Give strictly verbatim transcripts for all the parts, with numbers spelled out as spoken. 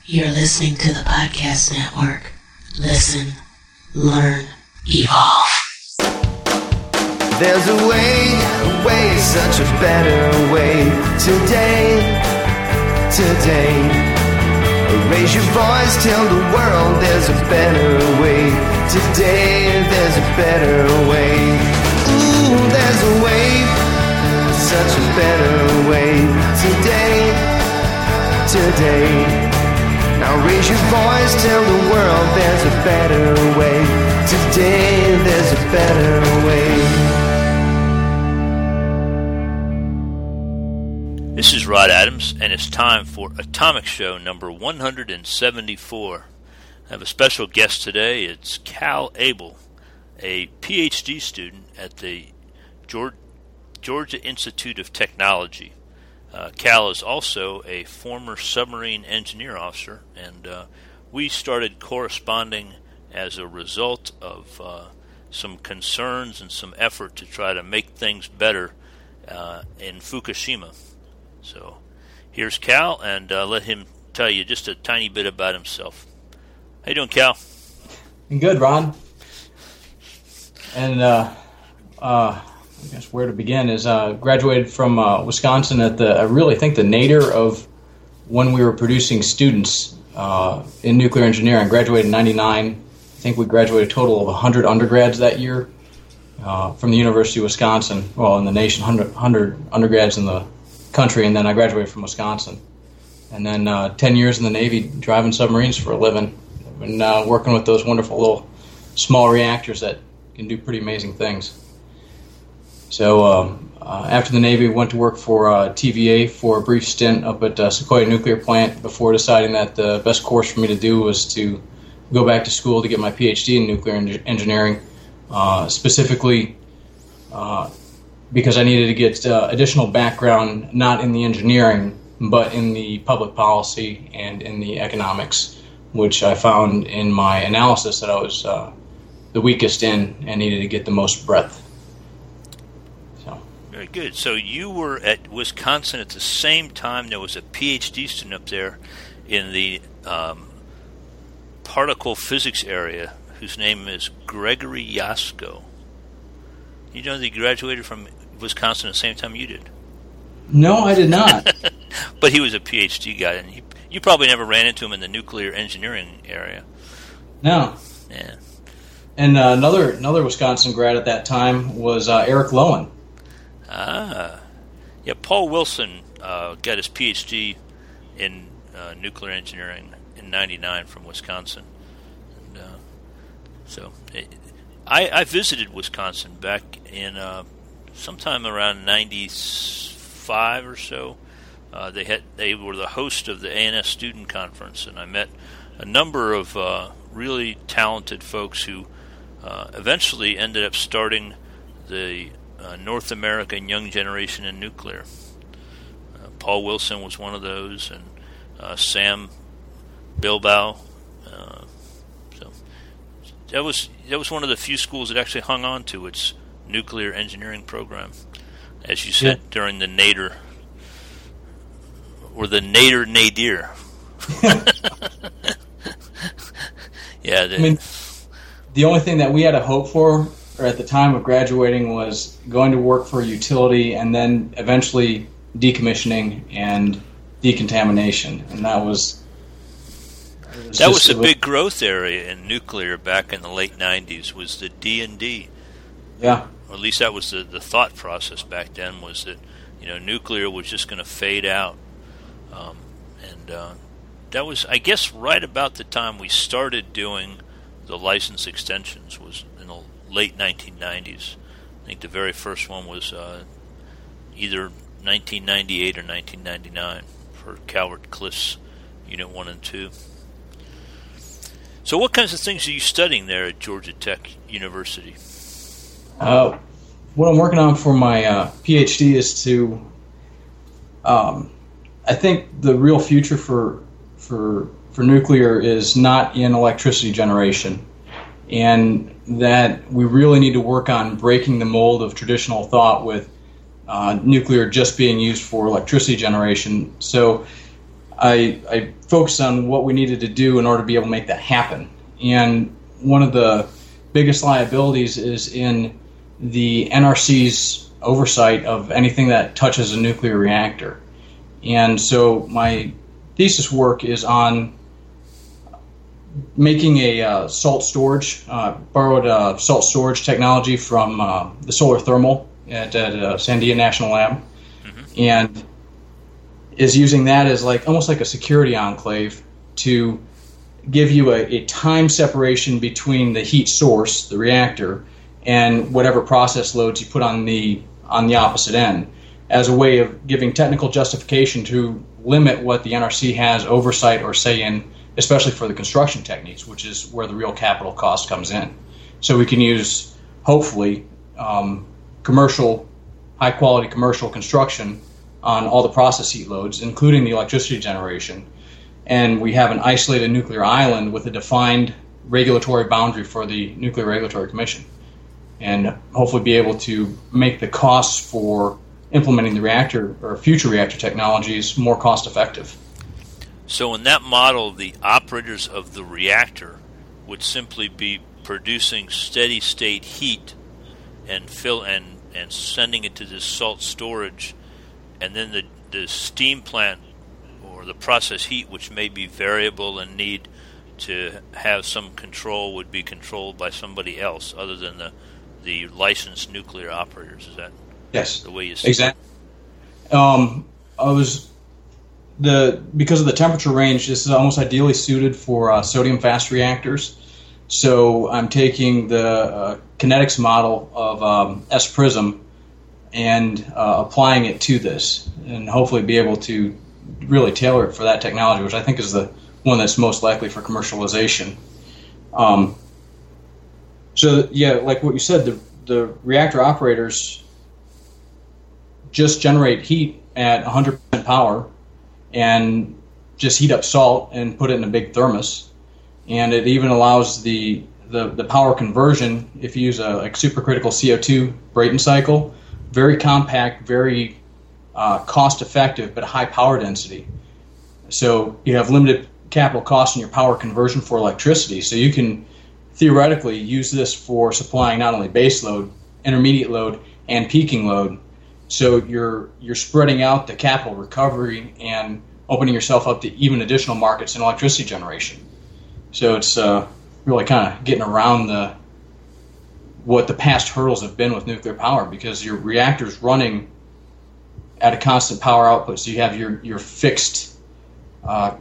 You're listening to the Podcast Network. Listen, learn, evolve. There's a way, a way, such a better way. Today, today. Raise your voice, tell the world there's a better way. Today, there's a better way. Ooh, there's a way, such a better way. Today, today. Now raise your voice, tell the world there's a better way. Today, there's a better way. This is Rod Adams, and it's time for Atomic Show number one hundred seventy-four. I have a special guest today. It's Cal Abel, a P H D student at the Georgia Institute of Technology. Uh, Cal is also a former submarine engineer officer, and uh, we started corresponding as a result of uh, some concerns and some effort to try to make things better uh, in Fukushima. So here's Cal, and uh, let him tell you just a tiny bit about himself. How you doing, Cal? Good, Ron. And uh, uh, I guess where to begin is uh, graduated from uh, Wisconsin at the, I really think the nadir of when we were producing students uh, in nuclear engineering. Graduated in ninety-nine. I think we graduated a total of one hundred undergrads that year uh, from the University of Wisconsin. Well, in the nation, one hundred, one hundred undergrads in the country, and then I graduated from Wisconsin. And then uh, ten years in the Navy driving submarines for a living. And uh, working with those wonderful little small reactors that can do pretty amazing things. So um, uh, after the Navy, went to work for uh, T V A for a brief stint up at uh, Sequoia Nuclear Plant before deciding that the best course for me to do was to go back to school to get my P H D in nuclear en- engineering, uh, specifically uh, because I needed to get uh, additional background, not in the engineering, but in the public policy and in the economics, which I found in my analysis that I was uh, the weakest in and needed to get the most breadth. So. Very good. So you were at Wisconsin at the same time there was a P H D student up there in the um, particle physics area whose name is Gregory Yasko. You know that he graduated from Wisconsin at the same time you did? No, I did not. But he was a P H D guy, and he, you probably never ran into him in the nuclear engineering area. No. Yeah. And uh, another another Wisconsin grad at that time was uh, Eric Lowen. Ah. Yeah, Paul Wilson uh, got his P H D in uh, nuclear engineering in ninety-nine from Wisconsin. And, uh, so it, I, I visited Wisconsin back in uh, sometime around ninety-five or so. Uh, they had they were the host of the A N S Student Conference, and I met a number of uh, really talented folks who uh, eventually ended up starting the uh, North American Young Generation in Nuclear. Uh, Paul Wilson was one of those, and uh, Sam Bilbao. Uh, so that was that was one of the few schools that actually hung on to its nuclear engineering program, as you said, yeah. During the nadir. Or the nadir nadir. Yeah. The, I mean, the only thing that we had to hope for or at the time of graduating was going to work for a utility and then eventually decommissioning and decontamination. And that was... was that was a was, big growth area in nuclear back in the late nineties, was the D and D. Yeah. Or at least that was the, the thought process back then, was that, you know, nuclear was just going to fade out. Um, and uh, that was, I guess, right about the time we started doing the license extensions, was in the late nineteen nineties. I think the very first one was uh, either nineteen ninety-eight or nineteen ninety-nine for Calvert Cliffs Unit one and two. So what kinds of things are you studying there at Georgia Tech University? Uh, what I'm working on for my uh, P H D is to... Um, I think the real future for for for nuclear is not in electricity generation, and that we really need to work on breaking the mold of traditional thought with uh, nuclear just being used for electricity generation. So I, I focused on what we needed to do in order to be able to make that happen. And one of the biggest liabilities is in the N R C's oversight of anything that touches a nuclear reactor. And so my thesis work is on making a uh, salt storage, uh, borrowed uh, salt storage technology from uh, the Solar Thermal at, at uh, Sandia National Lab, mm-hmm. and is using that as like almost like a security enclave to give you a, a time separation between the heat source, the reactor, and whatever process loads you put on the on the opposite end, as a way of giving technical justification to limit what the N R C has oversight or say in, especially for the construction techniques, which is where the real capital cost comes in. So we can use, hopefully, um, commercial, high-quality commercial construction on all the process heat loads, including the electricity generation. And we have an isolated nuclear island with a defined regulatory boundary for the Nuclear Regulatory Commission, and hopefully be able to make the costs for implementing the reactor or future reactor technologies more cost-effective. So in that model, the operators of the reactor would simply be producing steady-state heat and fill and, and sending it to this salt storage, and then the, the steam plant or the process heat, which may be variable and need to have some control, would be controlled by somebody else other than the, the licensed nuclear operators. Is that yes, the way you see exactly. it? Um, I was... The, because of the temperature range, this is almost ideally suited for uh, sodium fast reactors. So I'm taking the uh, kinetics model of um, S Prism and uh, applying it to this, and hopefully be able to really tailor it for that technology, which I think is the one that's most likely for commercialization. Um, so yeah, like what you said, the, the reactor operators just generate heat at one hundred percent power and just heat up salt and put it in a big thermos. And it even allows the the, the power conversion, if you use a like supercritical C O two Brayton cycle, very compact, very uh, cost-effective, but high power density. So you have limited capital costs in your power conversion for electricity. So you can theoretically use this for supplying not only base load, intermediate load, and peaking load. So you're you're spreading out the capital recovery and opening yourself up to even additional markets in electricity generation. So it's uh, really kind of getting around the what the past hurdles have been with nuclear power, because your reactor's running at a constant power output. So you have your your fixed uh,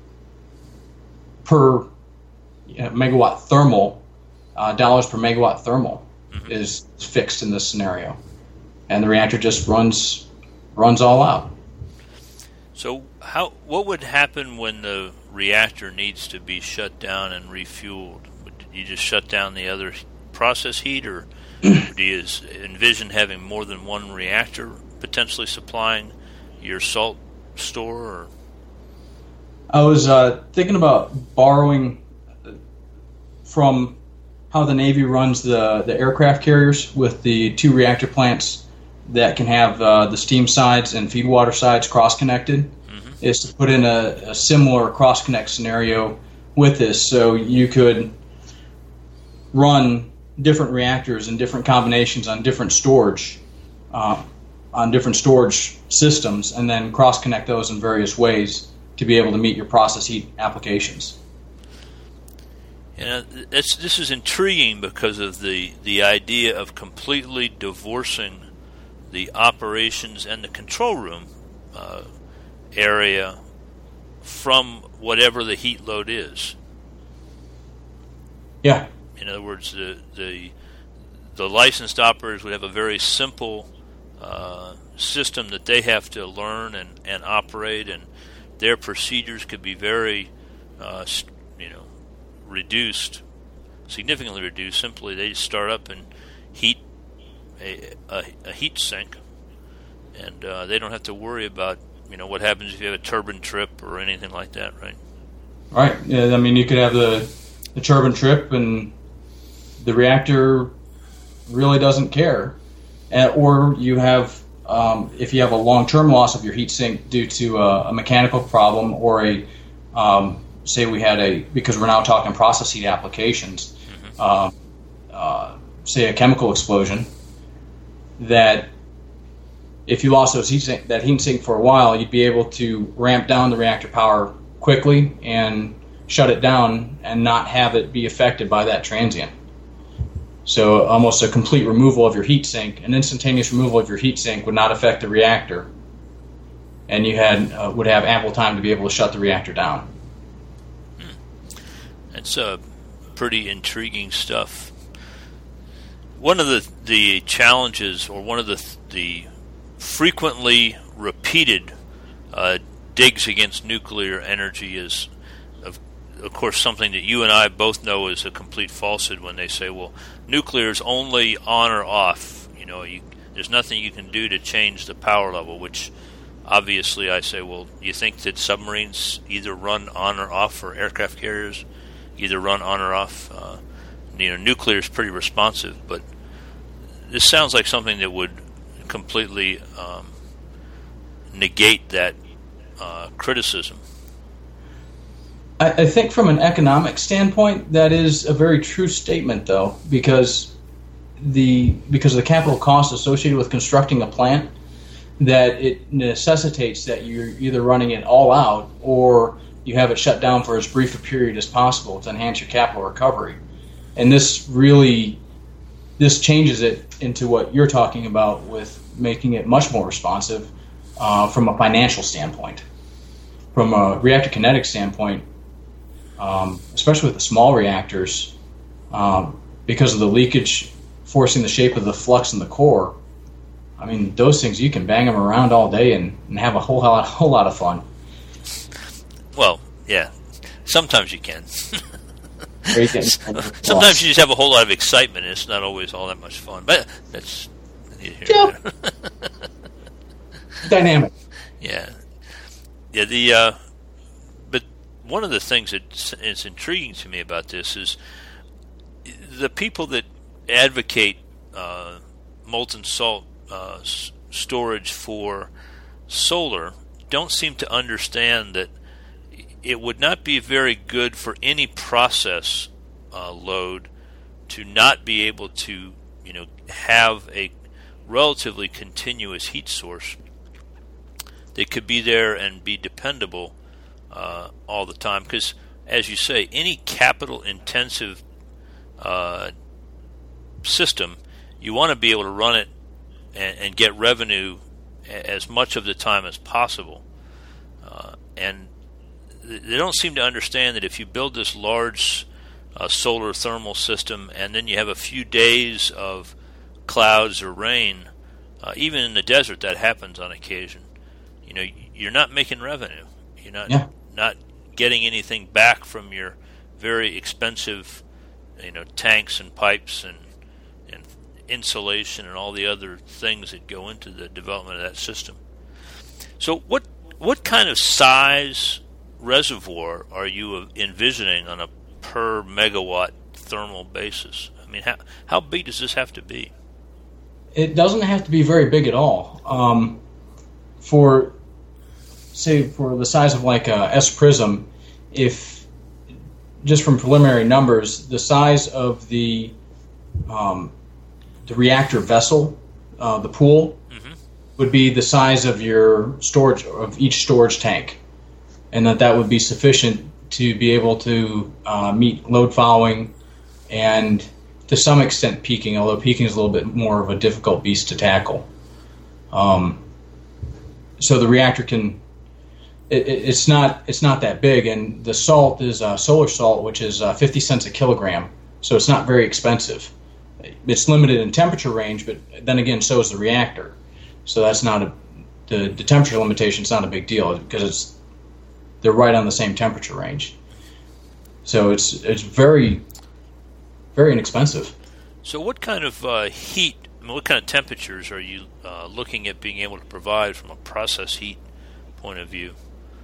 per you know, megawatt thermal uh, dollars per megawatt thermal mm-hmm. is fixed in this scenario. And the reactor just runs runs all out. So how what would happen when the reactor needs to be shut down and refueled? Would you just shut down the other process heat, or do you envision having more than one reactor potentially supplying your salt store? Or? I was uh, thinking about borrowing from how the Navy runs the, the aircraft carriers with the two reactor plants that can have uh, the steam sides and feed water sides cross-connected, mm-hmm. is to put in a, a similar cross-connect scenario with this. So you could run different reactors and different combinations on different storage, uh, on different storage systems, and then cross-connect those in various ways to be able to meet your process heat applications. You know, it's, this is intriguing because of the, the idea of completely divorcing the operations and the control room uh, area from whatever the heat load is. Yeah. In other words, the the, the licensed operators would have a very simple uh, system that they have to learn and, and operate, and their procedures could be very, uh, you know, reduced, significantly reduced. Simply, they just start up and heat A, a, a heat sink, and uh, they don't have to worry about you know what happens if you have a turbine trip or anything like that, right? Right. Yeah. I mean, you could have the the turbine trip, and the reactor really doesn't care, and, or you have uh, um, if you have a long-term loss of your heat sink due to a, a mechanical problem or a, um, say we had a, because we're now talking process heat applications, mm-hmm. uh, uh, say a chemical explosion, that if you lost those heat sink, that heat sink for a while, you'd be able to ramp down the reactor power quickly and shut it down and not have it be affected by that transient. So almost a complete removal of your heat sink, an instantaneous removal of your heat sink would not affect the reactor, and you had uh, would have ample time to be able to shut the reactor down. Hmm. That's uh, pretty intriguing stuff. One of the the challenges, or one of the the frequently repeated uh, digs against nuclear energy is, of, of course, something that you and I both know is a complete falsehood when they say, well, nuclear is only on or off. You know, you, there's nothing you can do to change the power level, which obviously I say, well, you think that submarines either run on or off, or aircraft carriers either run on or off? Uh, you know, nuclear is pretty responsive, but this sounds like something that would completely um, negate that uh, criticism. I, I think from an economic standpoint, that is a very true statement, though, because the because of the capital costs associated with constructing a plant, that it necessitates that you're either running it all out or you have it shut down for as brief a period as possible to enhance your capital recovery. And this really, this changes it into what you're talking about with making it much more responsive uh, from a financial standpoint. From a reactor kinetic standpoint, um, especially with the small reactors, um, because of the leakage forcing the shape of the flux in the core, I mean, those things, you can bang them around all day and, and have a whole lot, whole lot of fun. Well, yeah, sometimes you can. Sometimes Sometimes you just have a whole lot of excitement, and it's not always all that much fun. But that's yeah. Dynamic. Yeah, yeah. The uh, but one of the things that is intriguing to me about this is the people that advocate uh, molten salt uh, s- storage for solar don't seem to understand that it would not be very good for any process uh, load to not be able to, you know, have a relatively continuous heat source that could be there and be dependable uh, all the time. Because, as you say, any capital-intensive uh, system, you want to be able to run it and, and get revenue as much of the time as possible. Uh, and they don't seem to understand that if you build this large uh, solar thermal system and then you have a few days of clouds or rain, uh, even in the desert that happens on occasion, you know, you're not making revenue. You're not yeah. not getting anything back from your very expensive, you know, tanks and pipes and and insulation and all the other things that go into the development of that system. So what what kind of size reservoir are you envisioning on a per megawatt thermal basis? I mean, how how big does this have to be? It doesn't have to be very big at all. Um, for, say, for the size of like a S Prism, if, just from preliminary numbers, the size of the um, the reactor vessel, uh, the pool, mm-hmm. would be the size of your storage, of each storage tank. And that that would be sufficient to be able to uh, meet load following and to some extent peaking, although peaking is a little bit more of a difficult beast to tackle. Um, so the reactor can, it, it's not it's not that big, and the salt is uh, solar salt, which is uh, fifty cents a kilogram, so it's not very expensive. It's limited in temperature range, but then again, so is the reactor. So that's not a, the, the temperature limitation is not a big deal because it's they're right on the same temperature range. So it's it's very, very inexpensive. So what kind of uh, heat, I mean, what kind of temperatures are you uh, looking at being able to provide from a process heat point of view?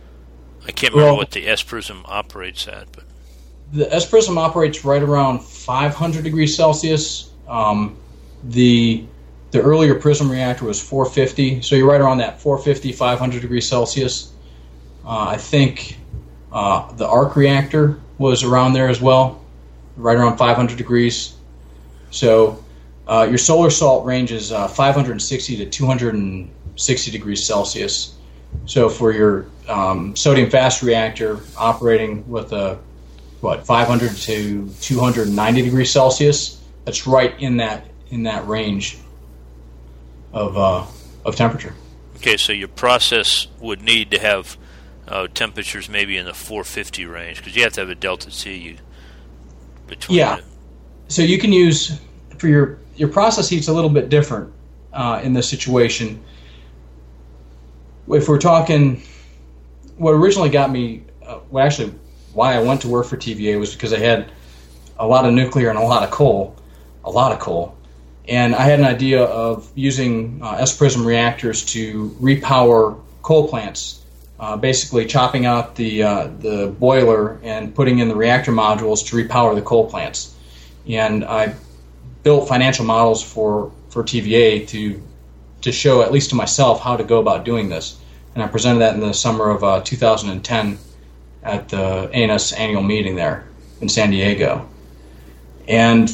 I can't remember well, what the S Prism operates at, but the S Prism operates right around five hundred degrees Celsius. Um, the the earlier Prism reactor was four fifty, so you're right around that four fifty, five hundred degrees Celsius. Uh, I think uh, the arc reactor was around there as well, right around five hundred degrees. So uh, your solar salt range is uh, five hundred sixty to two hundred sixty degrees Celsius. So for your um, sodium fast reactor operating with a what five hundred to two hundred ninety degrees Celsius, that's right in that in that range of uh, of temperature. Okay, so your process would need to have uh, temperatures maybe in the four fifty range, because you have to have a delta T between. Yeah. The... So you can use for your your process heat's a little bit different uh, in this situation. If we're talking, what originally got me, uh, well, actually, why I went to work for T V A was because I had a lot of nuclear and a lot of coal, a lot of coal. And I had an idea of using uh, S-Prism reactors to repower coal plants, uh, basically chopping out the uh, the boiler and putting in the reactor modules to repower the coal plants. And I built financial models for, for T V A to to show, at least to myself, how to go about doing this. And I presented that in the summer of uh, two thousand ten at the A N S annual meeting there in San Diego. And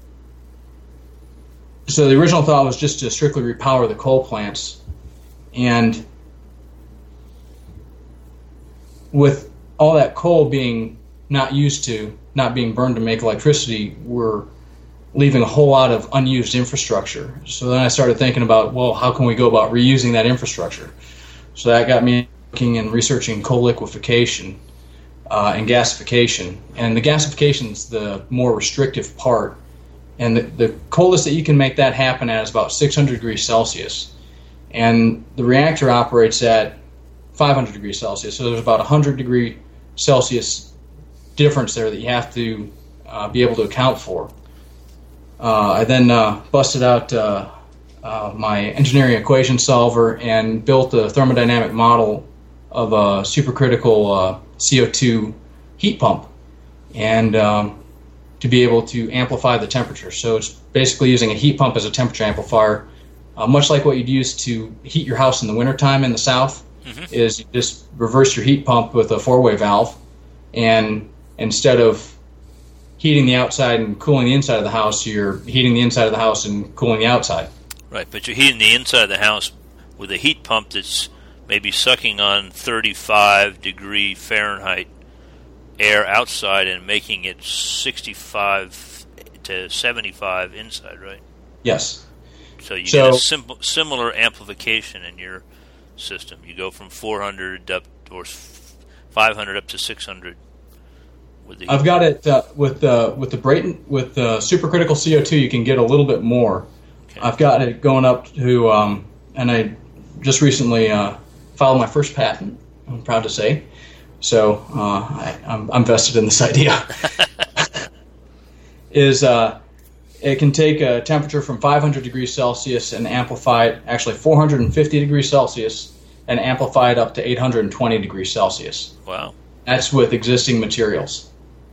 so the original thought was just to strictly repower the coal plants. And with all that coal being not used to, not being burned to make electricity, we're leaving a whole lot of unused infrastructure. So then I started thinking about, well, how can we go about reusing that infrastructure? So that got me looking and researching coal liquefaction uh, and gasification. And the gasification is the more restrictive part. And the, the coldest that you can make that happen at is about six hundred degrees Celsius. And the reactor operates at five hundred degrees Celsius. So there's about a one hundred degree Celsius difference there that you have to uh, be able to account for. Uh, I then uh, busted out uh, uh, my engineering equation solver and built a thermodynamic model of a supercritical uh, C O two heat pump, and um, to be able to amplify the temperature. So it's basically using a heat pump as a temperature amplifier, uh, much like what you'd use to heat your house in the wintertime in the South. Mm-hmm. Is you just reverse your heat pump with a four-way valve, and instead of heating the outside and cooling the inside of the house, you're heating the inside of the house and cooling the outside. Right, but you're heating the inside of the house with a heat pump that's maybe sucking on thirty-five degree Fahrenheit air outside and making it sixty-five to seventy-five inside, right? Yes. So you so, get a simple, similar amplification in your system. You go from four hundred up or five hundred up to six hundred. With the I've got it uh, with the with the Brayton with the supercritical C O two. You can get a little bit more. Okay. I've got it going up to, um, and I just recently uh, filed my first patent. I'm proud to say. So uh, I, I'm, I'm vested in this idea. Is uh, it can take a temperature from five hundred degrees Celsius and amplify it, actually four hundred fifty degrees Celsius, and amplify it up to eight hundred twenty degrees Celsius. Wow. That's with existing materials.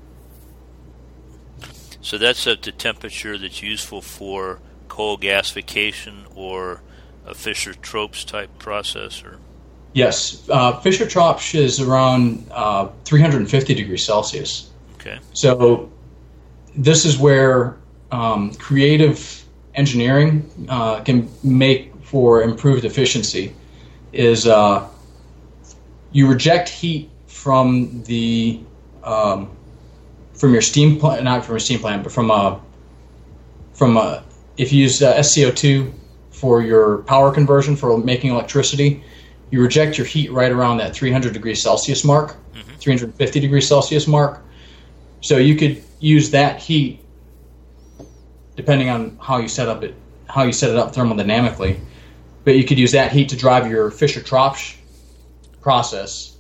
So that's at the temperature that's useful for coal gasification or a Fischer-Tropsch type process, or? Yes, uh, Fischer-Tropsch is around uh, three hundred fifty degrees Celsius. Okay. So this is where um, creative engineering uh, can make for improved efficiency. Is uh, you reject heat from the um, from your steam plant, not from a steam plant, but from a from a if you use uh, S C O two for your power conversion for making electricity. You reject your heat right around that three hundred degrees Celsius mark, mm-hmm. three hundred fifty degrees Celsius mark. So you could use that heat, depending on how you set up it, how you set it up thermodynamically. But you could use that heat to drive your Fischer-Tropsch process.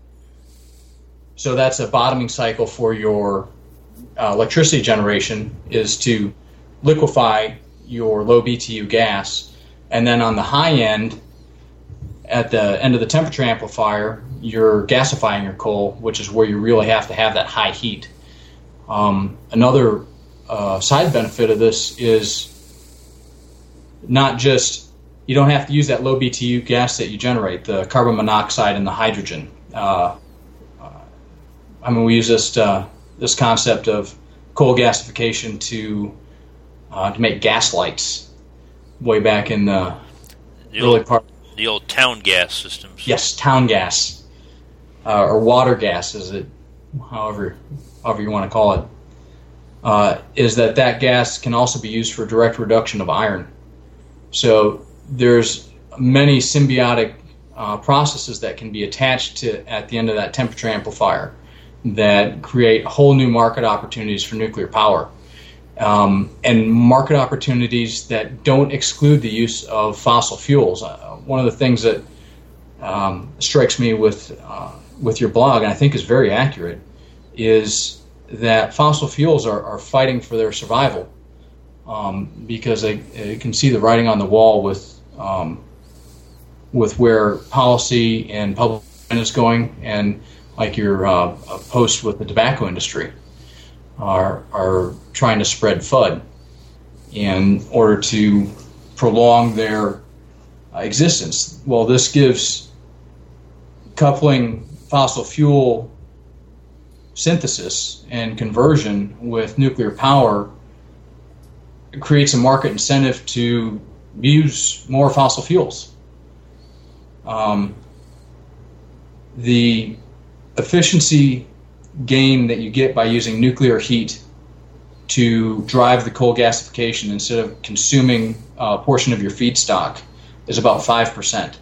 So that's a bottoming cycle for your uh, electricity generation, is to liquefy your low B T U gas, and then on the high end, at the end of the temperature amplifier, you're gasifying your coal, which is where you really have to have that high heat. Um, another uh, side benefit of this is not just, you don't have to use that low B T U gas that you generate, the carbon monoxide and the hydrogen. Uh, uh, I mean, we use this uh, this concept of coal gasification to uh, to make gas lights way back in the, the early old, part. The old town gas systems. Yes, town gas, uh, or water gas, is it, however, however you want to call it, uh, is that that gas can also be used for direct reduction of iron. So there's many symbiotic uh, processes that can be attached to at the end of that temperature amplifier that create whole new market opportunities for nuclear power. Um, and market opportunities that don't exclude the use of fossil fuels. Uh, one of the things that um, strikes me with uh, with your blog, and I think is very accurate, is that fossil fuels are, are fighting for their survival um, because they, they can see the writing on the wall with um, with where policy and public is going, and like your uh, post with the tobacco industry. Are, are trying to spread F U D in order to prolong their uh, existence. Well, this gives coupling fossil fuel synthesis and conversion with nuclear power creates a market incentive to use more fossil fuels. Um, the efficiency gain that you get by using nuclear heat to drive the coal gasification instead of consuming a portion of your feedstock is about five percent,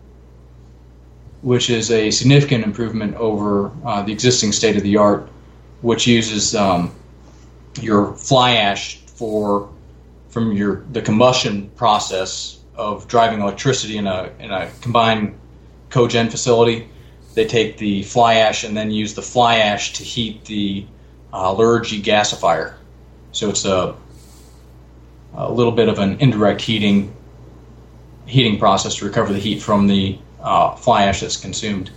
which is a significant improvement over uh, the existing state-of-the-art, which uses um, your fly ash for from your the combustion process of driving electricity in a in a combined cogen facility. They take the fly ash and then use the fly ash to heat the uh, Lurgy gasifier. So it's a, a little bit of an indirect heating heating process to recover the heat from the uh, fly ash that's consumed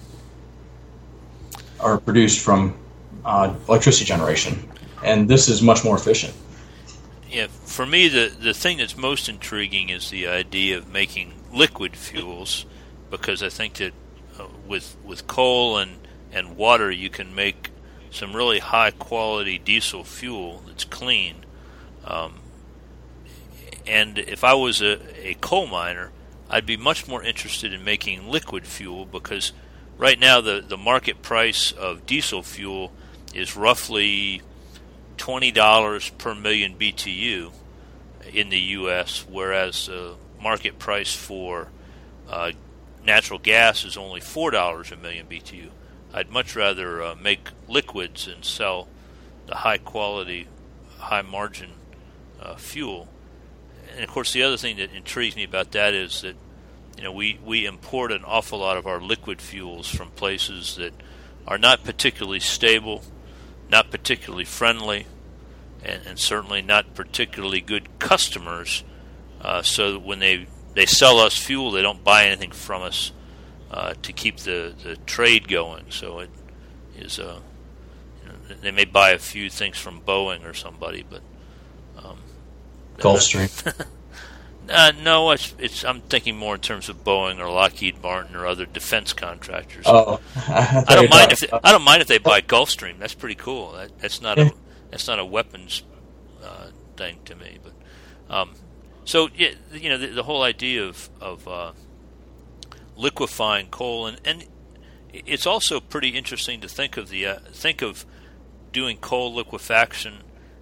or produced from uh, electricity generation. And this is much more efficient. Yeah, for me, the, the thing that's most intriguing is the idea of making liquid fuels, because I think that Uh, with with coal and, and water, you can make some really high quality diesel fuel that's clean. Um, and if I was a, a coal miner, I'd be much more interested in making liquid fuel, because right now the, the market price of diesel fuel is roughly twenty dollars per million B T U in the U S, whereas the market price for uh, natural gas is only four dollars a million B T U. I'd much rather uh, make liquids and sell the high-quality, high-margin uh, fuel. And, of course, the other thing that intrigues me about that is that, you know, we, we import an awful lot of our liquid fuels from places that are not particularly stable, not particularly friendly, and, and certainly not particularly good customers. Uh, so that when they They sell us fuel, they don't buy anything from us uh, to keep the, the trade going. So it is, uh, you know, they may buy a few things from Boeing or somebody, but um, Gulfstream. uh, no, it's, it's. I'm thinking more in terms of Boeing or Lockheed Martin or other defense contractors. Oh, I, I don't mind if they, I don't mind if they buy Gulfstream. That's pretty cool. That, that's not a that's not a weapons uh, thing to me, but. Um, So, yeah, you know, the, the whole idea of, of uh, liquefying coal, and, and it's also pretty interesting to think of the uh, think of doing coal liquefaction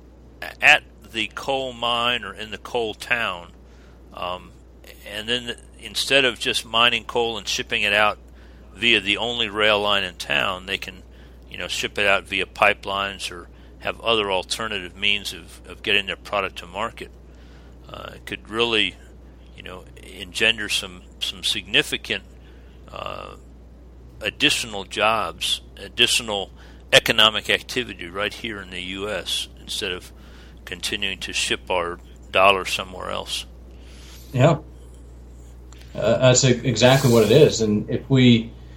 at the coal mine or in the coal town, um, and then the, instead of just mining coal and shipping it out via the only rail line in town, they can, you know, ship it out via pipelines or have other alternative means of, of getting their product to market. Uh, it could really, you know, engender some some significant uh, additional jobs, additional economic activity right here in the U S instead of continuing to ship our dollars somewhere else. Yeah, uh, that's exactly what it is. And if we,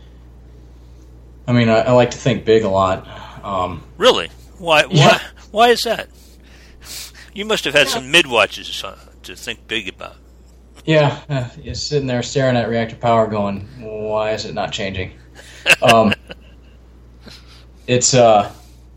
I mean, I, I like to think big a lot. Um, really? Why? Why? Yeah. Why is that? You must have had some mid-watches to think big about. Yeah, uh, you're sitting there staring at reactor power going, why is it not changing? Um, it's, uh,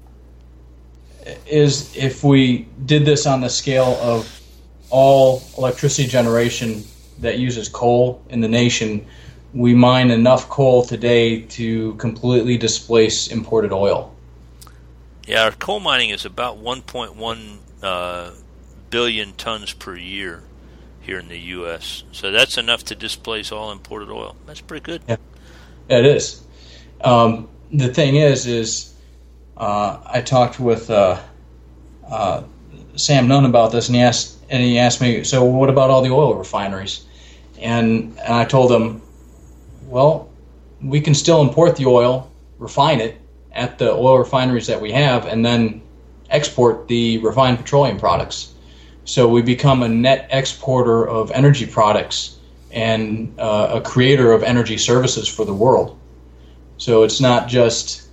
is if we did this on the scale of all electricity generation that uses coal in the nation, we mine enough coal today to completely displace imported oil. Yeah, our coal mining is about one point one uh, billion tons per year here in the U S So that's enough to displace all imported oil. That's pretty good. Yeah, it is. Um, the thing is, is uh, I talked with uh, uh, Sam Nunn about this, and he asked, and he asked me, so what about all the oil refineries? And, and I told him, well, we can still import the oil, refine it at the oil refineries that we have, and then export the refined petroleum products. So we become a net exporter of energy products and uh, a creator of energy services for the world. So it's not just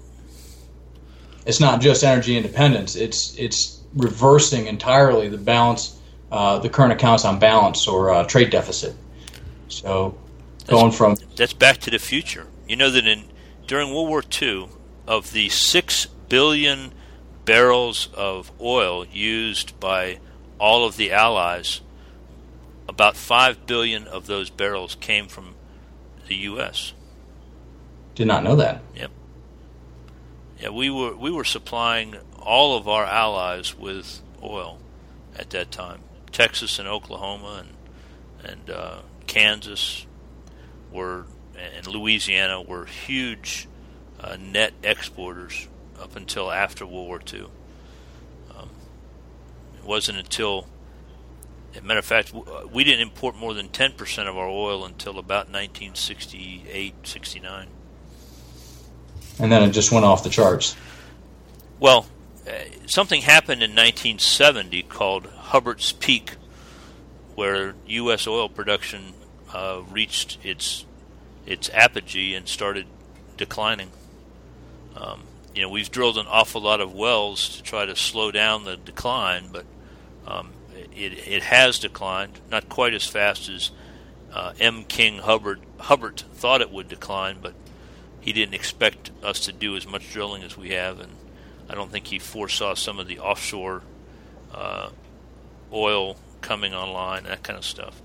it's not just energy independence. It's it's reversing entirely the balance, uh, the current accounts on balance or uh, trade deficit. So going that's, from that's back to the future. You know that in during World War Two, of the six billion barrels of oil used by all of the Allies, about five billion of those barrels came from the U S Did not know that. Yep. Yeah, we were we were supplying all of our allies with oil at that time. Texas and Oklahoma and and uh, Kansas were and Louisiana were huge uh, net exporters up until after World War Two. Um, it wasn't until, as a matter of fact, we didn't import more than ten percent of our oil until about nineteen sixty-eight, sixty-nine. And then it just went off the charts. Well, uh, something happened in nineteen seventy called Hubbert's Peak, where U S oil production uh, reached its its apogee and started declining. Um, you know, we've drilled an awful lot of wells to try to slow down the decline, but um, it it has declined, not quite as fast as uh, M. King Hubbard Hubbert thought it would decline, but he didn't expect us to do as much drilling as we have, and I don't think he foresaw some of the offshore uh, oil coming online, that kind of stuff.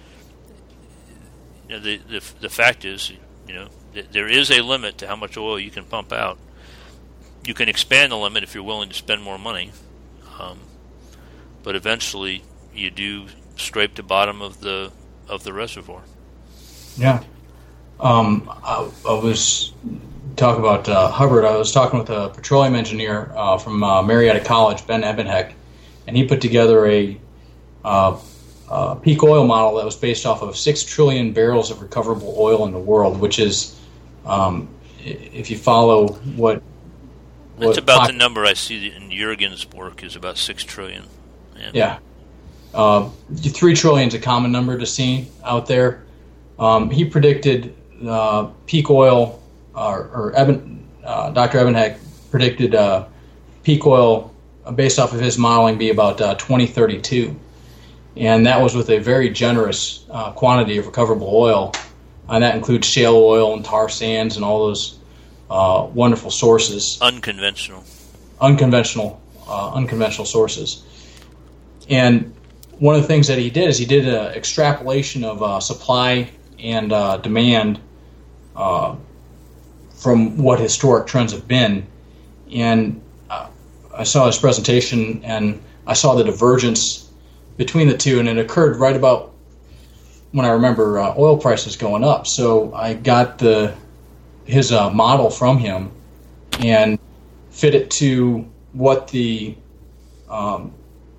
You know, the, the the fact is, you know, th- there is a limit to how much oil you can pump out. You can expand the limit if you're willing to spend more money, um, but eventually you do scrape the bottom of the of the reservoir. Yeah. Um, I, I was talking about uh, Hubbard. I was talking with a petroleum engineer uh, from uh, Marietta College, Ben Ebenheck, and he put together a uh, uh, peak oil model that was based off of six trillion barrels of recoverable oil in the world, which is, um, if you follow what... That's what about pop- the number I see in Jurgen's work is about six trillion. Yeah. Yeah. Uh, three trillion is a common number to see out there. Um, he predicted uh, peak oil, uh, or Eben, uh, Doctor Ebenheck predicted uh, peak oil uh, based off of his modeling be about uh, twenty thirty-two. And that was with a very generous uh, quantity of recoverable oil. And that includes shale oil and tar sands and all those uh, wonderful sources. Unconventional. Unconventional, uh, unconventional sources. And one of the things that he did is he did an extrapolation of uh, supply and uh, demand uh, from what historic trends have been. And uh, I saw his presentation, and I saw the divergence between the two, and it occurred right about when I remember uh, oil prices going up. So I got the his uh, model from him and fit it to what the um,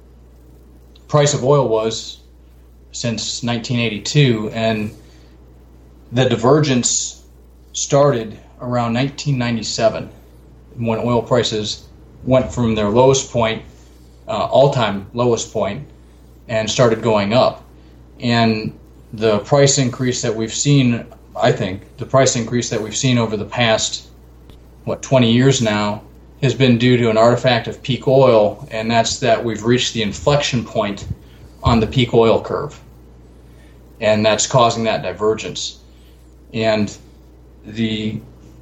price of oil was since nineteen eighty-two, and the divergence started around nineteen ninety-seven when oil prices went from their lowest point, uh, all-time lowest point, and started going up. And the price increase that we've seen, I think, the price increase that we've seen over the past, what, twenty years now, has been due to an artifact of peak oil, and that's that we've reached the inflection point on the peak oil curve. and that's causing that divergence. And the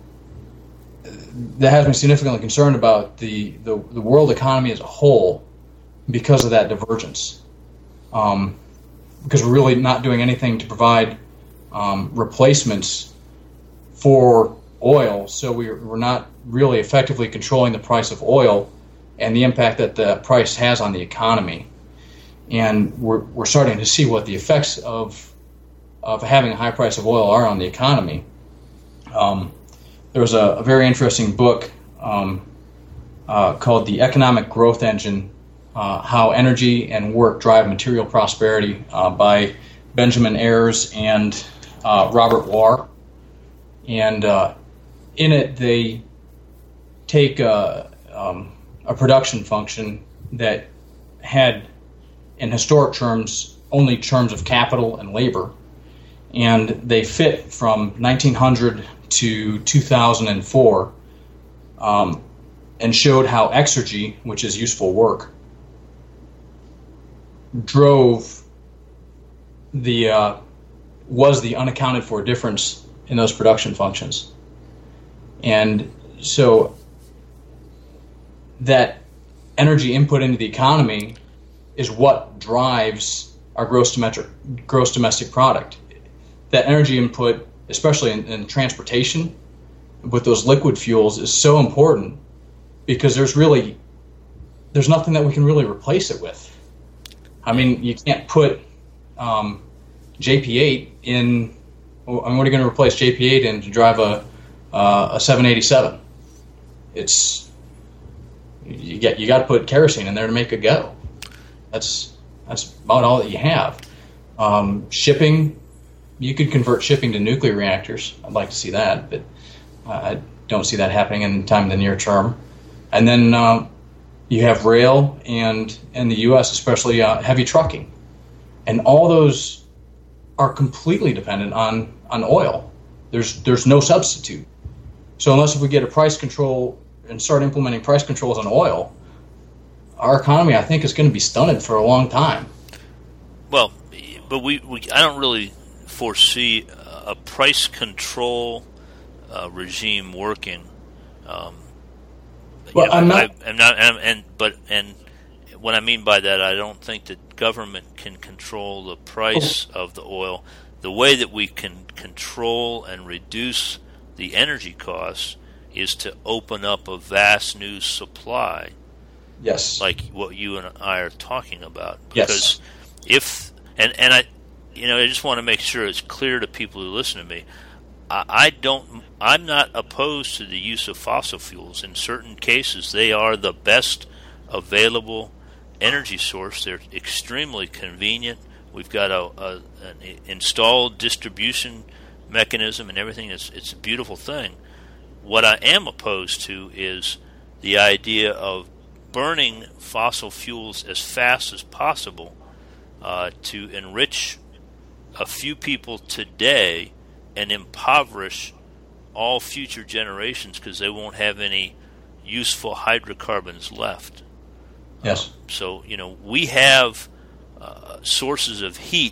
that has me significantly concerned about the, the, the world economy as a whole because of that divergence. Um, because we're really not doing anything to provide um, replacements for oil, so we're, we're not really effectively controlling the price of oil and the impact that the price has on the economy. And we're, we're starting to see what the effects of of having a high price of oil are on the economy. Um, there was a, a very interesting book um, uh, called The Economic Growth Engine, uh, How Energy and Work Drive Material Prosperity uh, by Benjamin Ayers and uh, Robert Warr. And uh, in it, they take a, um, a production function that had, in historic terms, only terms of capital and labor, and they fit from nineteen hundred to two thousand four, um, and showed how exergy, which is useful work, drove the uh, was the unaccounted for difference in those production functions. And so that energy input into the economy is what drives our gross domestic gross domestic product. That energy input, especially in, in transportation, with those liquid fuels, is so important because there's really there's nothing that we can really replace it with. I mean, you can't put um, J P eight in. I mean, what are you going to replace J P eight in to drive a uh, a seven eighty-seven? It's you get you got to put kerosene in there to make it go. That's that's about all that you have. Um, shipping, you could convert shipping to nuclear reactors. I'd like to see that, but uh, I don't see that happening in time in the near term. And then uh, you have rail and in the U S especially uh, heavy trucking, and all those are completely dependent on, on oil. There's there's no substitute. So unless if we get a price control and start implementing price controls on oil, our economy, I think, is going to be stunted for a long time. Well, but we, we I don't really foresee a price control uh, regime working. Um, well, know, I'm not. I, I'm not, and, and but and what I mean by that, I don't think that government can control the price oh. of the oil. The way that we can control and reduce the energy costs is to open up a vast new supply. Yes. Like what you and I are talking about. Because yes. if and, and I you know, I just want to make sure it's clear to people who listen to me. I, I don't I'm not opposed to the use of fossil fuels. In certain cases they are the best available energy source. They're extremely convenient. We've got a, a an installed distribution mechanism and everything. It's it's a beautiful thing. What I am opposed to is the idea of burning fossil fuels as fast as possible uh, to enrich a few people today and impoverish all future generations because they won't have any useful hydrocarbons left. Yes. Uh, so, you know, we have uh, sources of heat,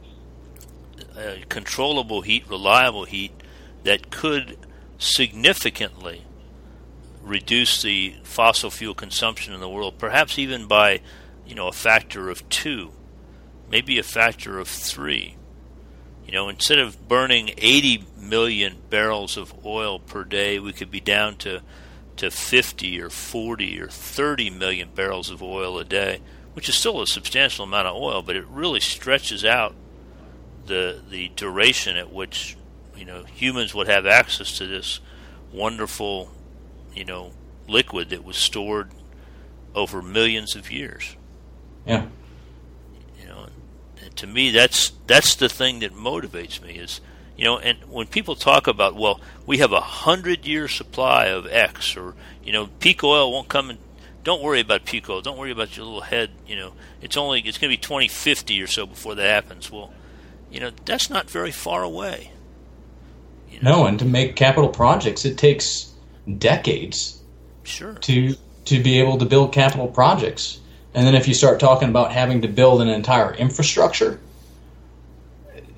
uh, controllable heat, reliable heat, that could significantly reduce the fossil fuel consumption in the world, perhaps even by, you know, a factor of two, maybe a factor of three. You know, instead of burning eighty million barrels of oil per day, we could be down to, to fifty or forty or thirty million barrels of oil a day, which is still a substantial amount of oil, but it really stretches out the the duration at which, you know, humans would have access to this wonderful, you know, liquid that was stored over millions of years. Yeah. You know, and to me, that's that's the thing that motivates me is, you know, and when people talk about, well, we have a hundred-year supply of X, or, you know, peak oil won't come in. Don't worry about peak oil. Don't worry about your little head. You know, it's only it's going to be twenty fifty or so before that happens. Well, you know, that's not very far away. You know? No, and to make capital projects, it takes decades. Sure. To to be able to build capital projects, and then if you start talking about having to build an entire infrastructure,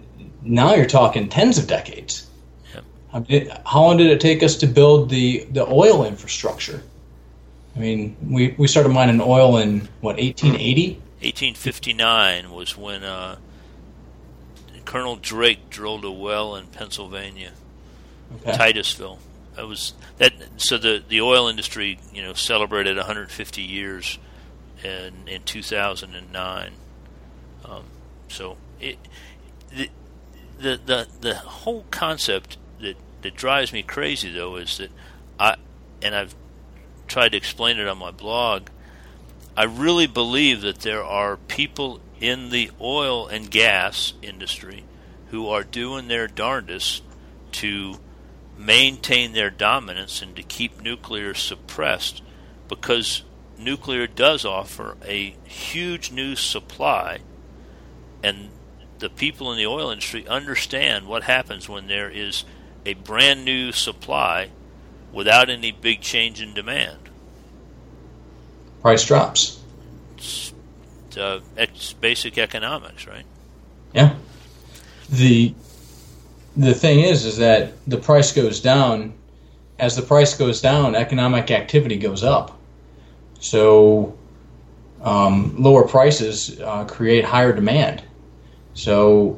now you're talking tens of decades. Yep. I mean, how long did it take us to build the, the oil infrastructure? I mean, we, we started mining oil in, what, eighteen eighty? eighteen fifty-nine was when uh, Colonel Drake drilled a well in Pennsylvania, Okay. Titusville. That was that. So the, the oil industry, you know, celebrated one hundred fifty years in in two thousand nine. Um, so it the, the the the whole concept that, that drives me crazy though is that I and I've tried to explain it on my blog. I really believe that there are people in the oil and gas industry who are doing their darndest to maintain their dominance and to keep nuclear suppressed, because nuclear does offer a huge new supply, and the people in the oil industry understand what happens when there is a brand new supply without any big change in demand. Price drops. It's, uh, it's basic economics, right? Yeah. The the thing is, is that the price goes down. As the price goes down, economic activity goes up. So um, lower prices uh, create higher demand. So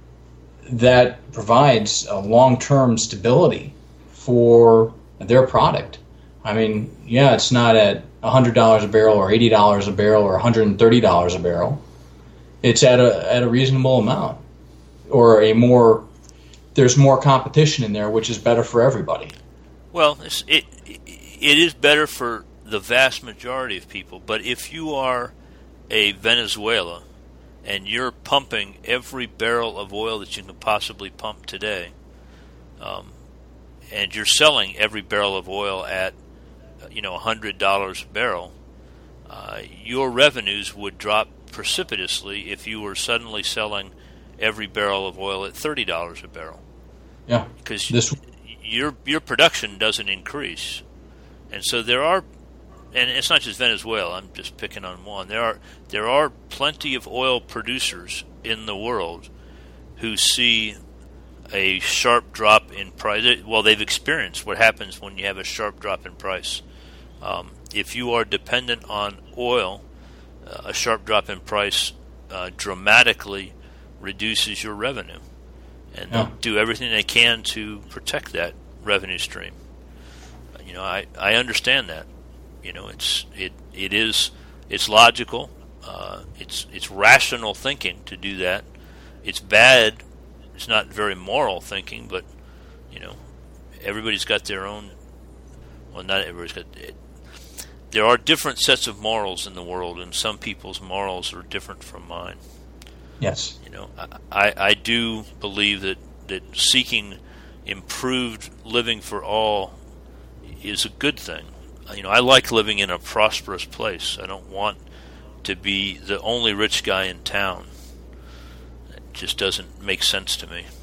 that provides a long-term stability for their product. I mean, yeah, it's not at one hundred dollars a barrel or eighty dollars a barrel or one hundred thirty dollars a barrel. It's at a at a reasonable amount, or a more. There's more competition in there, which is better for everybody. Well, it's, it it is better for the vast majority of people. But if you are a Venezuela and you're pumping every barrel of oil that you can possibly pump today, um, and you're selling every barrel of oil at you know one hundred dollars a barrel, uh, your revenues would drop precipitously if you were suddenly selling every barrel of oil at thirty dollars a barrel. Yeah, because this your your production doesn't increase, and so there are, and it's not just Venezuela. I'm just picking on one. There are there are plenty of oil producers in the world who see a sharp drop in price. Well, they've experienced what happens when you have a sharp drop in price. Um, if you are dependent on oil, uh, a sharp drop in price uh, dramatically reduces your revenue. And Yeah. they'll do everything they can to protect that revenue stream. You know, I, I understand that. You know, it's it it is it's logical. Uh, it's it's rational thinking to do that. It's bad. It's not very moral thinking, but you know, everybody's got their own. Well, not everybody's got. It, there are different sets of morals in the world, and some people's morals are different from mine. yes, You know, I, I do believe that, that seeking improved living for all is a good thing. You know, I like living in a prosperous place. I don't want to be the only rich guy in town. It just doesn't make sense to me.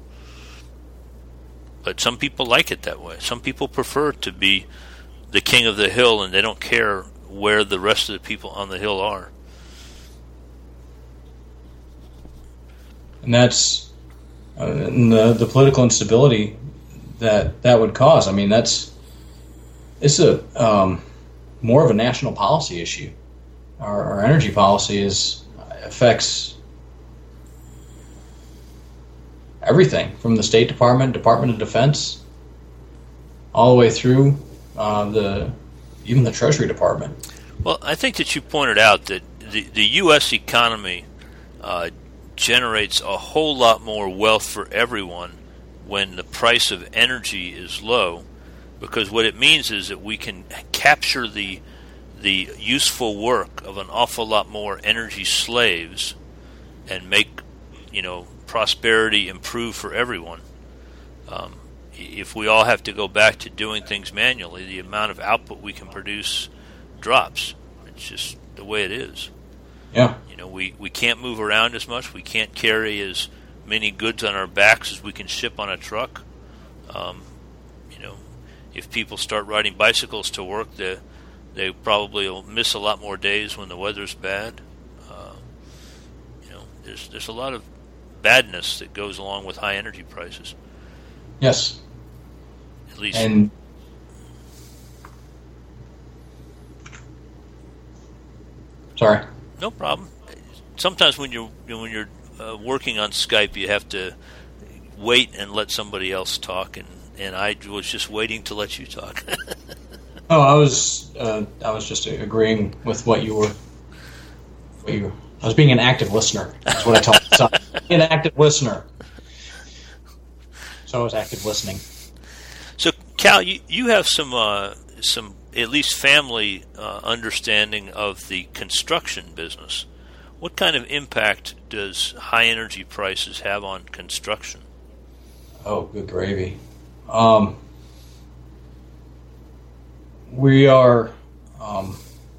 But some people like it that way. Some people prefer to be the king of the hill, and they don't care where the rest of the people on the hill are. and that's uh, and the the political instability that that would cause. I mean, that's it's a um, more of a national policy issue. Our, our energy policy is affects everything from the State Department, Department of Defense, all the way through uh, the even the Treasury Department. Well, I think that you pointed out that the, the U S economy uh, generates a whole lot more wealth for everyone when the price of energy is low, because what it means is that we can capture the the useful work of an awful lot more energy slaves and make, you know, prosperity improve for everyone. Um, if we all have to go back to doing things manually, the amount of output we can produce drops. It's just the way it is. Yeah. You know, we, we can't move around as much. We can't carry as many goods on our backs as we can ship on a truck. Um, you know, if people start riding bicycles to work, they, they probably will miss a lot more days when the weather's bad. Uh, you know, there's there's a lot of badness that goes along with high energy prices. Yes. At least. And sorry. No problem. Sometimes when you're when you're uh, working on Skype, you have to wait and let somebody else talk, and, and I was just waiting to let you talk. Oh, I was uh, I was just agreeing with what you were. What you were. I was being an active listener. That's what I tell myself. An active listener. So I was active listening. So, Cal, you, you have some uh, some at least family uh, understanding of the construction business. What kind of impact does high energy prices have on construction? Oh, good gravy. Um, we are, um,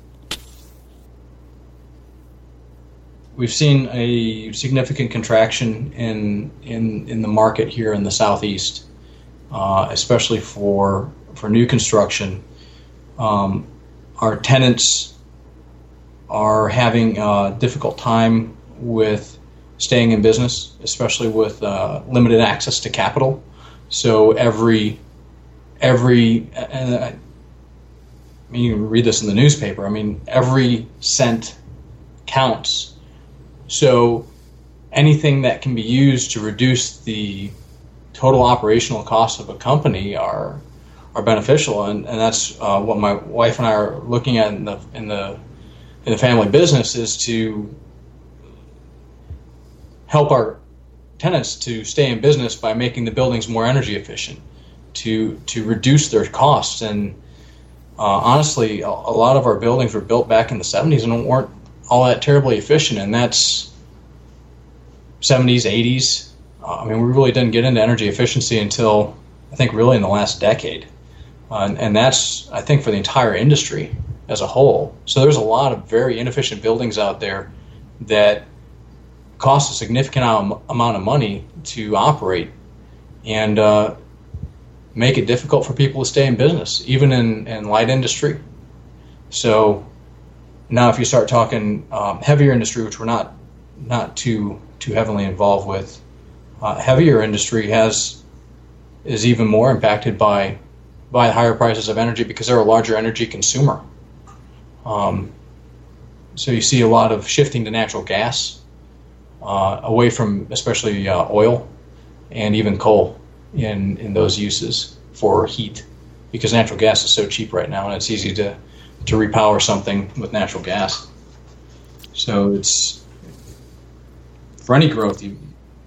we've seen a significant contraction in in, in the market here in the Southeast, uh, especially for for new construction. Um, our tenants are having a difficult time with staying in business, especially with uh, limited access to capital. So every every and I, I mean, you can read this in the newspaper. I mean, every cent counts. So anything that can be used to reduce the total operational costs of a company are are beneficial, and, and that's uh, what my wife and I are looking at in the in the in the family business, is to help our tenants to stay in business by making the buildings more energy efficient, to to reduce their costs. And uh, honestly, a, a lot of our buildings were built back in the seventies and weren't all that terribly efficient, and that's seventies, eighties. Uh, I mean, we really didn't get into energy efficiency until, I think, really in the last decade. Uh, and, and that's, I think, for the entire industry as a whole. So there's a lot of very inefficient buildings out there that cost a significant amount of money to operate, and uh, make it difficult for people to stay in business, even in, in light industry. So now if you start talking um, heavier industry, which we're not not too too heavily involved with, uh, heavier industry has is even more impacted by by higher prices of energy because they're a larger energy consumer. Um, so you see a lot of shifting to natural gas, uh, away from especially uh, oil and even coal in, in those uses for heat, because natural gas is so cheap right now and it's easy to, to repower something with natural gas. So it's, for any growth, you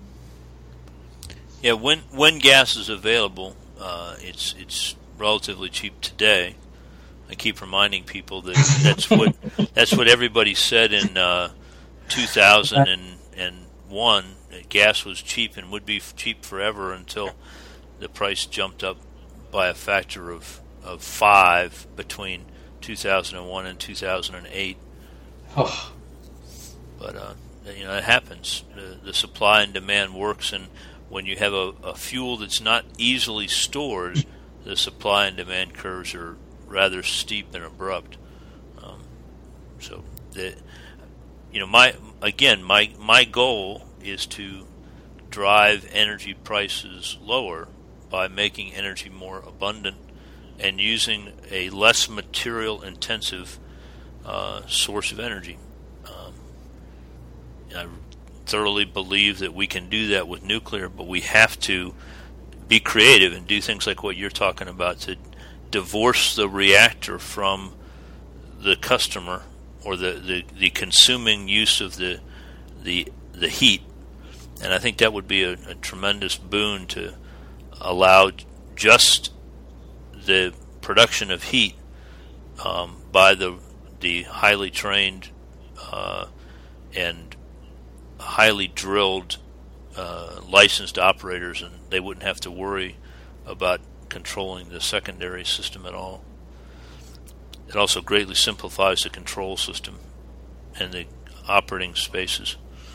Yeah, when when gas is available, uh, it's it's relatively cheap today. I keep reminding people that that's what that's what everybody said in uh, two thousand one. Gas was cheap and would be cheap forever until the price jumped up by a factor of, of five between two thousand one and two thousand eight. Oh. But uh, you know, it happens. The, the supply and demand works, and when you have a, a fuel that's not easily stored, the supply and demand curves are rather steep and abrupt. Um, so, the, you know, my again, my my goal is to drive energy prices lower by making energy more abundant and using a less material intensive uh, source of energy. Um, I thoroughly believe that we can do that with nuclear, but we have to be creative and do things like what you're talking about, to divorce the reactor from the customer or the, the, the consuming use of the the the heat. And I think that would be a, a tremendous boon to allow just the production of heat um, by the the highly trained uh, and highly drilled uh, licensed operators, and they wouldn't have to worry about controlling the secondary system at all. It also greatly simplifies the control system and the operating spaces.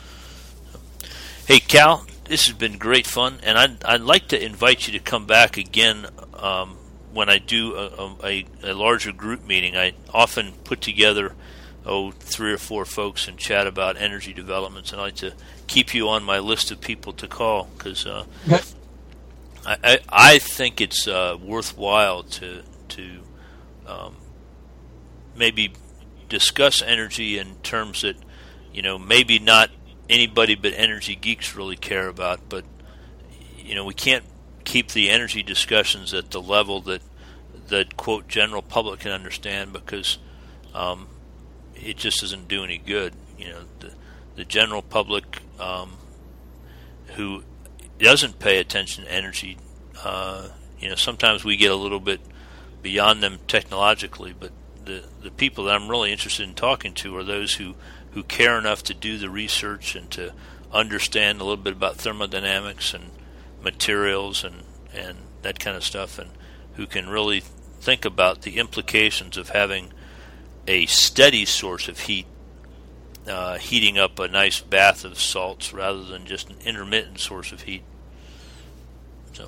Hey, Cal, this has been great fun, and I'd, I'd like to invite you to come back again um, when I do a, a, a larger group meeting. I often put together oh, three or four folks and chat about energy developments, and I'd like to keep you on my list of people to call because uh, Okay. I, I I think it's uh, worthwhile to to um, maybe discuss energy in terms that, you know, maybe not anybody but energy geeks really care about, but, you know, we can't keep the energy discussions at the level that that quote general public can understand because um, it just doesn't do any good. You know, the, the general public um, who doesn't pay attention to energy, uh, you know, sometimes we get a little bit beyond them technologically, but the the people that I'm really interested in talking to are those who, who care enough to do the research and to understand a little bit about thermodynamics and materials and, and that kind of stuff, and who can really think about the implications of having a steady source of heat, uh, heating up a nice bath of salts rather than just an intermittent source of heat. So,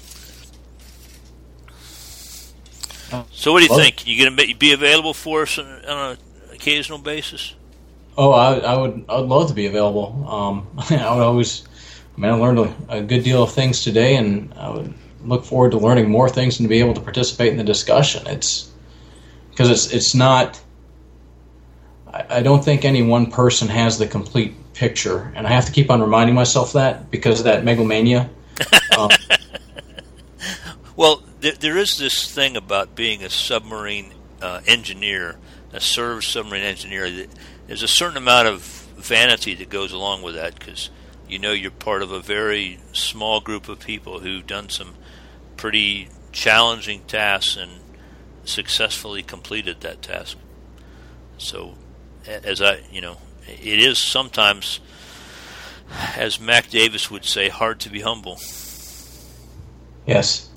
so what do you well, think? You going to be available for us on, on an occasional basis? Oh, I, I would. I would love to be available. Um, I would always. I mean, I learned a, a good deal of things today, and I would look forward to learning more things and to be able to participate in the discussion. It's because it's it's not. I, I don't think any one person has the complete picture, and I have to keep on reminding myself that because of that megalomania. um, well, there, there is this thing about being a submarine uh, engineer, a served submarine engineer. That there's a certain amount of vanity that goes along with that because you know you're part of a very small group of people who've done some pretty challenging tasks and successfully completed that task. So, as I, you know, it is sometimes, as Mac Davis would say, hard to be humble. Yes.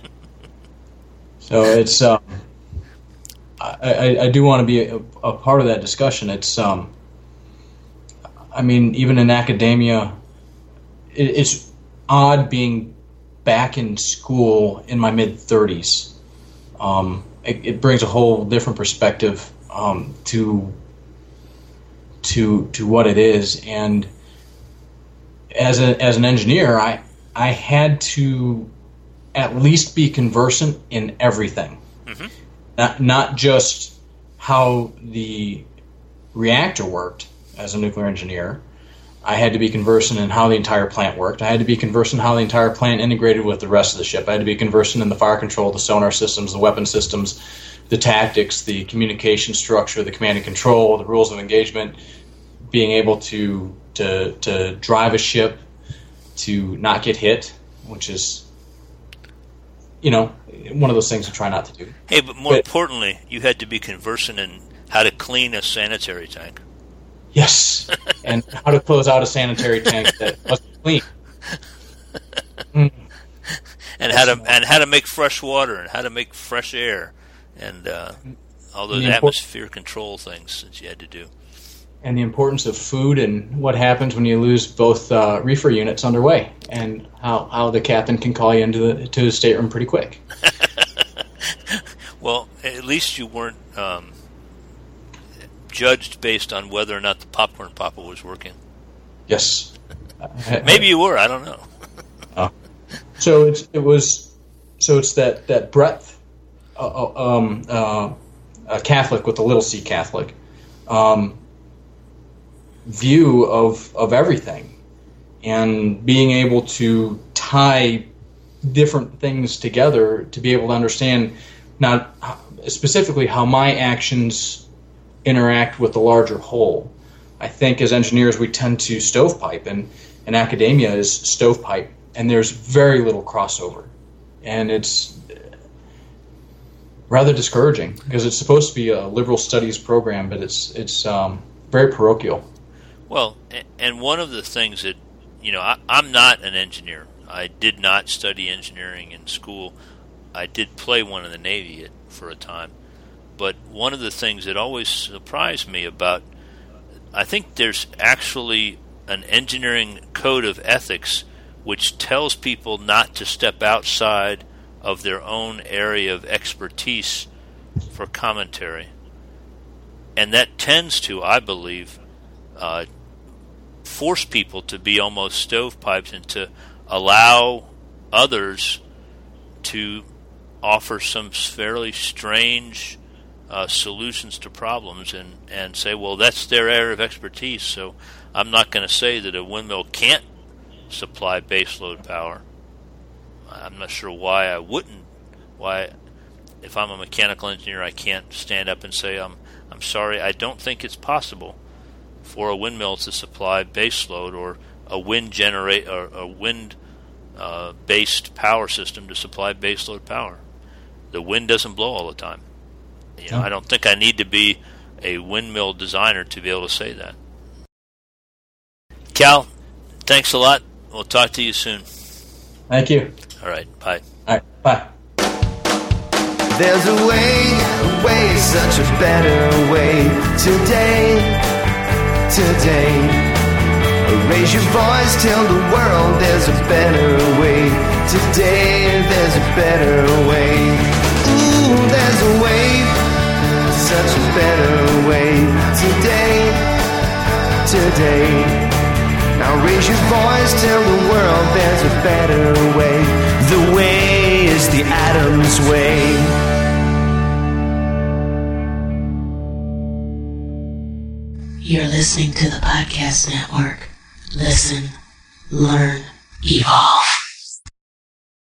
So it's. Um, I, I, I do want to be a, a part of that discussion. It's. Um, I mean, even in academia, it, it's odd being back in school in my mid thirties. Um, it, it brings a whole different perspective um, to to to what it is, and as a as an engineer, I I had to at least be conversant in everything, mm-hmm. not not just how the reactor worked. As a nuclear engineer, I had to be conversant in how the entire plant worked. I had to be conversant in how the entire plant integrated with the rest of the ship. I had to be conversant in the fire control, the sonar systems, the weapon systems, the tactics, the communication structure, the command and control, the rules of engagement, being able to to to drive a ship to not get hit, which is, you know, one of those things to try not to do. Hey, but more but, importantly, you had to be conversant in how to clean a sanitary tank. Yes, and how to close out a sanitary tank that wasn't clean, mm. and how to and how to make fresh water and how to make fresh air, and uh, all those import- atmosphere control things that you had to do. And the importance of food and what happens when you lose both uh, reefer units underway, and how, how the captain can call you into the to his stateroom pretty quick. Well, at least you weren't. Um, judged based on whether or not the popcorn popper was working. Yes. Maybe you were, I don't know. uh, so it's it was so it's that that breadth uh, um uh, a Catholic with a little c Catholic um, view of of everything, and being able to tie different things together to be able to understand not specifically how my actions interact with the larger whole. I think as engineers we tend to stovepipe, and, and academia is stovepipe, and there's very little crossover. And it's rather discouraging because it's supposed to be a liberal studies program, but it's it's um, very parochial. Well, and one of the things that, you know, I, I'm not an engineer. I did not study engineering in school. I did play one in the Navy for a time. But one of the things that always surprised me about, I think there's actually an engineering code of ethics which tells people not to step outside of their own area of expertise for commentary. and that tends to, I believe, uh, force people to be almost stovepipes and to allow others to offer some fairly strange uh, solutions to problems and, and say, well, that's their area of expertise, so I'm not going to say that a windmill can't supply baseload power. I'm not sure why I wouldn't. Why, if I'm a mechanical engineer, I can't stand up and say, I'm, I'm sorry, I don't think it's possible for a windmill to supply baseload or a wind generate or a wind uh, based power system to supply baseload power. The wind doesn't blow all the time. You know, I don't think I need to be a windmill designer to be able to say that. Cal, thanks a lot. We'll talk to you soon. Thank you. All right, bye. All right, bye. There's a way, a way, such a better way. Today, today, raise your voice, tell the world there's a better way. Today, there's a better way. Ooh, there's a way, such a better way. Today, today. Now raise your voice, tell the world there's a better way. The way is the Adams way. You're listening to the Podcast Network. Listen, learn, evolve.